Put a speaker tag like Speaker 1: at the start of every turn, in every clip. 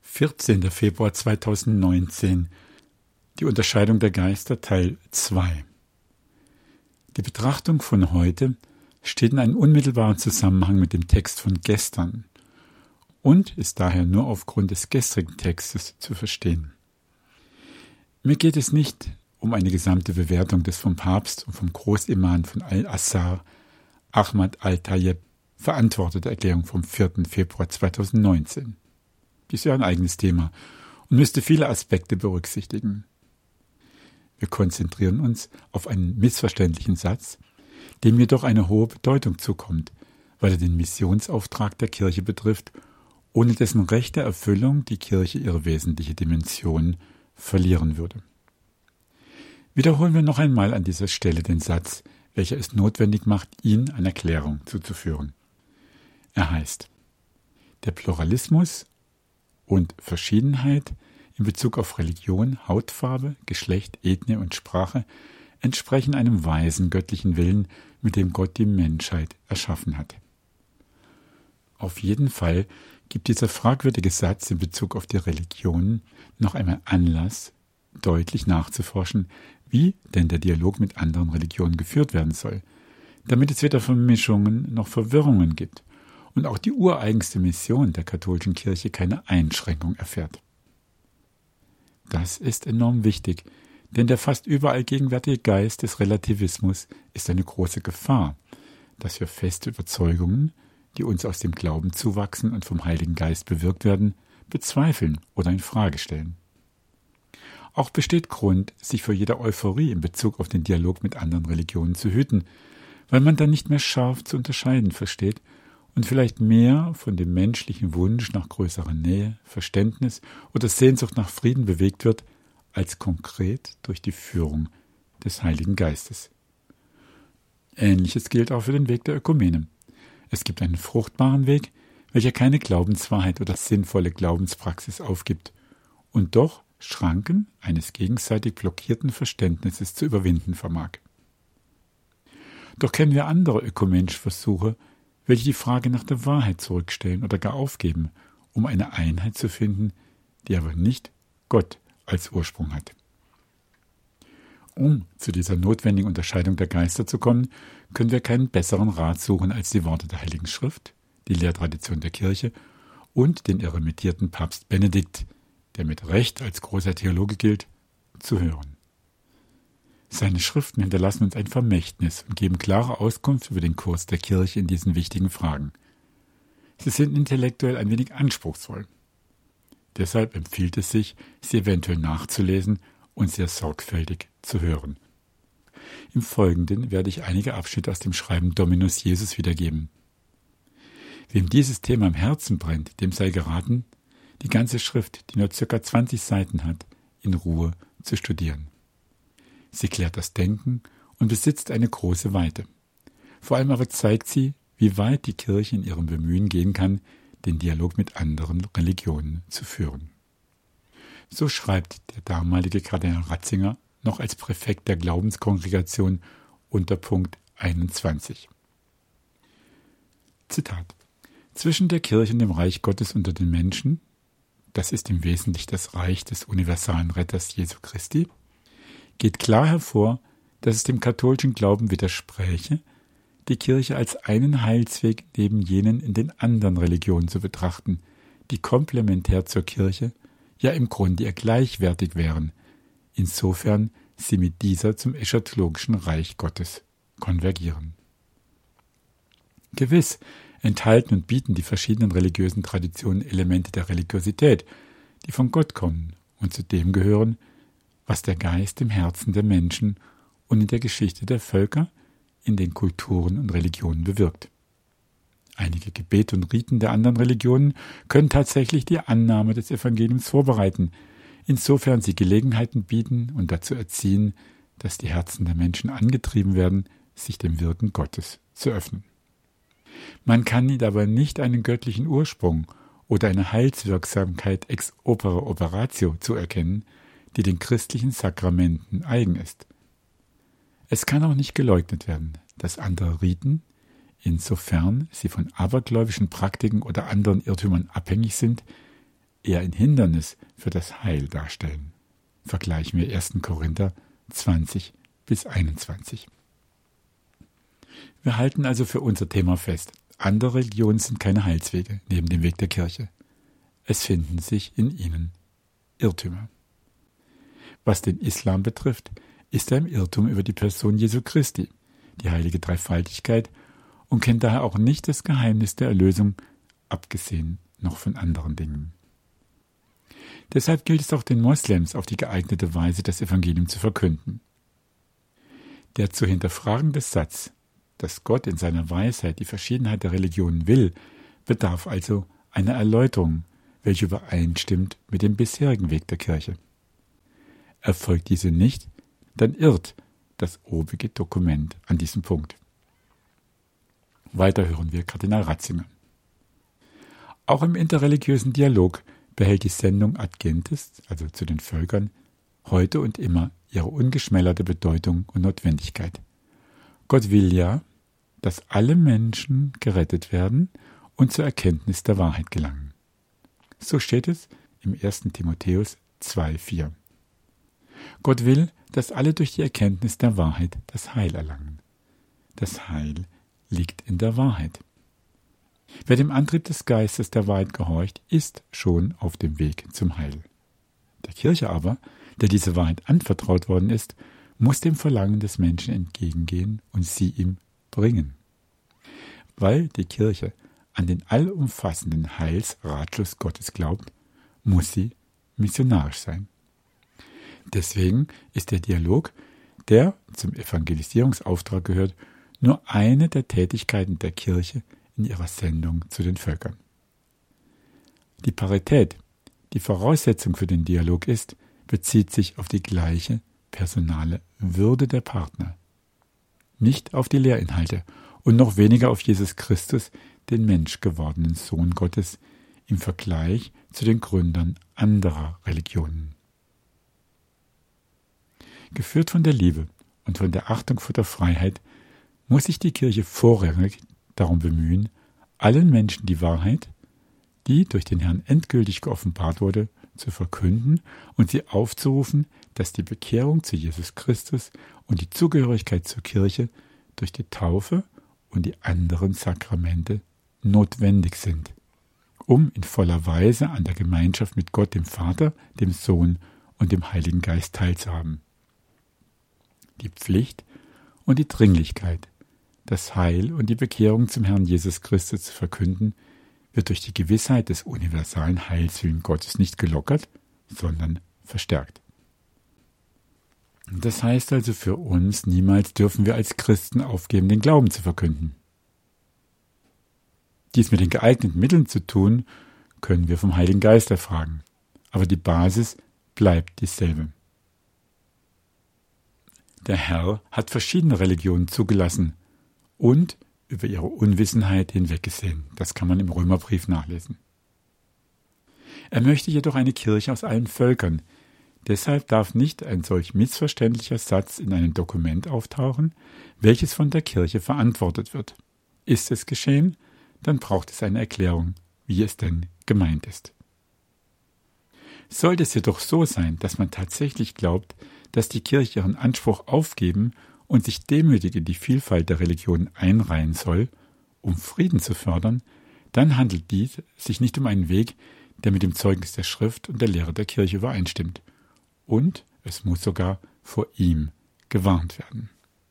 Speaker 1: 14. Februar 2019. Die Unterscheidung der Geister Teil 2. Die Betrachtung von heute steht in einem unmittelbaren Zusammenhang mit dem Text von gestern und ist daher nur aufgrund des gestrigen Textes zu verstehen. Mir geht es nicht um eine gesamte Bewertung des vom Papst und vom Großimam von Al-Azhar, Ahmad al-Tayyib, verantwortete Erklärung vom 4. Februar 2019. Dies ist ja ein eigenes Thema und müsste viele Aspekte berücksichtigen. Wir konzentrieren uns auf einen missverständlichen Satz, dem jedoch eine hohe Bedeutung zukommt, weil er den Missionsauftrag der Kirche betrifft, ohne dessen rechte Erfüllung die Kirche ihre wesentliche Dimension verlieren würde. Wiederholen wir noch einmal an dieser Stelle den Satz, welcher es notwendig macht, ihn einer Erklärung zuzuführen. Er heißt: Der Pluralismus und Verschiedenheit in Bezug auf Religion, Hautfarbe, Geschlecht, Ethnie und Sprache entsprechen einem weisen göttlichen Willen, mit dem Gott die Menschheit erschaffen hat. Auf jeden Fall gibt dieser fragwürdige Satz in Bezug auf die Religionen noch einmal Anlass, deutlich nachzuforschen, wie denn der Dialog mit anderen Religionen geführt werden soll, damit es weder Vermischungen noch Verwirrungen gibt und auch die ureigenste Mission der katholischen Kirche keine Einschränkung erfährt. Das ist enorm wichtig, denn der fast überall gegenwärtige Geist des Relativismus ist eine große Gefahr, dass wir feste Überzeugungen, die uns aus dem Glauben zuwachsen und vom Heiligen Geist bewirkt werden, bezweifeln oder in Frage stellen. Auch besteht Grund, sich vor jeder Euphorie in Bezug auf den Dialog mit anderen Religionen zu hüten, weil man dann nicht mehr scharf zu unterscheiden versteht und vielleicht mehr von dem menschlichen Wunsch nach größerer Nähe, Verständnis oder Sehnsucht nach Frieden bewegt wird, als konkret durch die Führung des Heiligen Geistes. Ähnliches gilt auch für den Weg der Ökumene. Es gibt einen fruchtbaren Weg, welcher keine Glaubenswahrheit oder sinnvolle Glaubenspraxis aufgibt und doch Schranken eines gegenseitig blockierten Verständnisses zu überwinden vermag. Doch kennen wir andere ökumenische Versuche, welche die Frage nach der Wahrheit zurückstellen oder gar aufgeben, um eine Einheit zu finden, die aber nicht Gott als Ursprung hat. Um zu dieser notwendigen Unterscheidung der Geister zu kommen, können wir keinen besseren Rat suchen als die Worte der Heiligen Schrift, die Lehrtradition der Kirche und den eremitierten Papst Benedikt, der mit Recht als großer Theologe gilt, zu hören. Seine Schriften hinterlassen uns ein Vermächtnis und geben klare Auskunft über den Kurs der Kirche in diesen wichtigen Fragen. Sie sind intellektuell ein wenig anspruchsvoll. Deshalb empfiehlt es sich, sie eventuell nachzulesen und sehr sorgfältig zu hören. Im Folgenden werde ich einige Abschnitte aus dem Schreiben Dominus Jesus wiedergeben. Wem dieses Thema am Herzen brennt, dem sei geraten, die ganze Schrift, die nur ca. 20 Seiten hat, in Ruhe zu studieren. Sie klärt das Denken und besitzt eine große Weite. Vor allem aber zeigt sie, wie weit die Kirche in ihrem Bemühen gehen kann, den Dialog mit anderen Religionen zu führen. So schreibt der damalige Kardinal Ratzinger noch als Präfekt der Glaubenskongregation unter Punkt 21. Zitat: Zwischen der Kirche und dem Reich Gottes unter den Menschen, das ist im Wesentlichen das Reich des universalen Retters Jesu Christi, geht klar hervor, dass es dem katholischen Glauben widerspräche, die Kirche als einen Heilsweg neben jenen in den anderen Religionen zu betrachten, die komplementär zur Kirche, ja im Grunde ihr gleichwertig wären, insofern sie mit dieser zum eschatologischen Reich Gottes konvergieren. Gewiss enthalten und bieten die verschiedenen religiösen Traditionen Elemente der Religiosität, die von Gott kommen und zu dem gehören, was der Geist im Herzen der Menschen und in der Geschichte der Völker, in den Kulturen und Religionen bewirkt. Einige Gebete und Riten der anderen Religionen können tatsächlich die Annahme des Evangeliums vorbereiten, insofern sie Gelegenheiten bieten und dazu erziehen, dass die Herzen der Menschen angetrieben werden, sich dem Wirken Gottes zu öffnen. Man kann dabei nicht einen göttlichen Ursprung oder eine Heilswirksamkeit ex opere operatio zuerkennen, die den christlichen Sakramenten eigen ist. Es kann auch nicht geleugnet werden, dass andere Riten, insofern sie von abergläubischen Praktiken oder anderen Irrtümern abhängig sind, eher ein Hindernis für das Heil darstellen. Vergleichen wir 1. Korinther 20 bis 21. Wir halten also für unser Thema fest. Andere Religionen sind keine Heilswege neben dem Weg der Kirche. Es finden sich in ihnen Irrtümer. Was den Islam betrifft, ist er im Irrtum über die Person Jesu Christi, die heilige Dreifaltigkeit, und kennt daher auch nicht das Geheimnis der Erlösung, abgesehen noch von anderen Dingen. Deshalb gilt es auch den Moslems, auf die geeignete Weise das Evangelium zu verkünden. Der zu hinterfragende Satz, dass Gott in seiner Weisheit die Verschiedenheit der Religionen will, bedarf also einer Erläuterung, welche übereinstimmt mit dem bisherigen Weg der Kirche. Erfolgt diese nicht, dann irrt das obige Dokument an diesem Punkt. Weiter hören wir Kardinal Ratzinger. Auch im interreligiösen Dialog behält die Sendung Ad Gentes, also zu den Völkern, heute und immer ihre ungeschmälerte Bedeutung und Notwendigkeit. Gott will ja, dass alle Menschen gerettet werden und zur Erkenntnis der Wahrheit gelangen. So steht es im 1. Timotheus 2,4. Gott will, dass alle durch die Erkenntnis der Wahrheit das Heil erlangen. Das Heil liegt in der Wahrheit. Wer dem Antrieb des Geistes der Wahrheit gehorcht, ist schon auf dem Weg zum Heil. Der Kirche aber, der diese Wahrheit anvertraut worden ist, muss dem Verlangen des Menschen entgegengehen und sie ihm bringen. Weil die Kirche an den allumfassenden Heilsratschluss Gottes glaubt, muss sie missionarisch sein. Deswegen ist der Dialog, der zum Evangelisierungsauftrag gehört, nur eine der Tätigkeiten der Kirche in ihrer Sendung zu den Völkern. Die Parität, die Voraussetzung für den Dialog ist, bezieht sich auf die gleiche personale Würde der Partner, nicht auf die Lehrinhalte und noch weniger auf Jesus Christus, den menschgewordenen Sohn Gottes, im Vergleich zu den Gründern anderer Religionen. Geführt von der Liebe und von der Achtung vor der Freiheit muss sich die Kirche vorrangig darum bemühen, allen Menschen die Wahrheit, die durch den Herrn endgültig geoffenbart wurde, zu verkünden und sie aufzurufen, dass die Bekehrung zu Jesus Christus und die Zugehörigkeit zur Kirche durch die Taufe und die anderen Sakramente notwendig sind, um in voller Weise an der Gemeinschaft mit Gott, dem Vater, dem Sohn und dem Heiligen Geist teilzuhaben. Die Pflicht und die Dringlichkeit, das Heil und die Bekehrung zum Herrn Jesus Christus zu verkünden, wird durch die Gewissheit des universalen Heilswillens Gottes nicht gelockert, sondern verstärkt. Das heißt also für uns, niemals dürfen wir als Christen aufgeben, den Glauben zu verkünden. Dies mit den geeigneten Mitteln zu tun, können wir vom Heiligen Geist erfragen. Aber die Basis bleibt dieselbe. Der Herr hat verschiedene Religionen zugelassen und über ihre Unwissenheit hinweggesehen. Das kann man im Römerbrief nachlesen. Er möchte jedoch eine Kirche aus allen Völkern. Deshalb darf nicht ein solch missverständlicher Satz in einem Dokument auftauchen, welches von der Kirche verantwortet wird. Ist es geschehen, dann braucht es eine Erklärung, wie es denn gemeint ist. Sollte es jedoch so sein, dass man tatsächlich glaubt, dass die Kirche ihren Anspruch aufgeben und sich demütig in die Vielfalt der Religionen einreihen soll, um Frieden zu fördern, dann handelt dies sich nicht um einen Weg, der mit dem Zeugnis der Schrift und der Lehre der Kirche übereinstimmt. Und es muss sogar vor ihm gewarnt werden.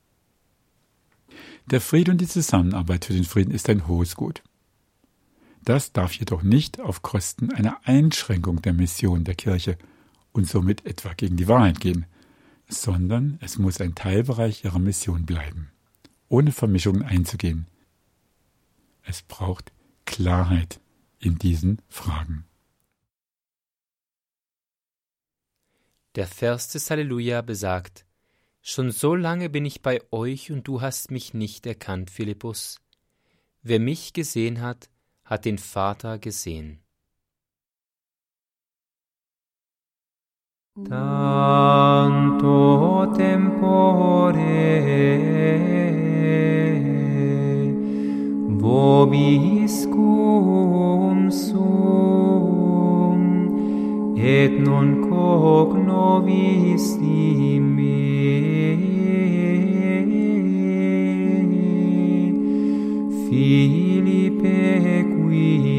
Speaker 1: Der Friede und die Zusammenarbeit für den Frieden ist ein hohes Gut. Das darf jedoch nicht auf Kosten einer Einschränkung der Mission der Kirche und somit etwa gegen die Wahrheit gehen, sondern es muss ein Teilbereich ihrer Mission bleiben, ohne Vermischungen einzugehen. Es braucht Klarheit in diesen Fragen.
Speaker 2: Der Vers des Halleluja besagt: Schon so lange bin ich bei euch und du hast mich nicht erkannt, Philippus. Wer mich gesehen hat, hat den Vater gesehen. Tanto tempore vobiscum sum et non cognovisti me, Philippe qui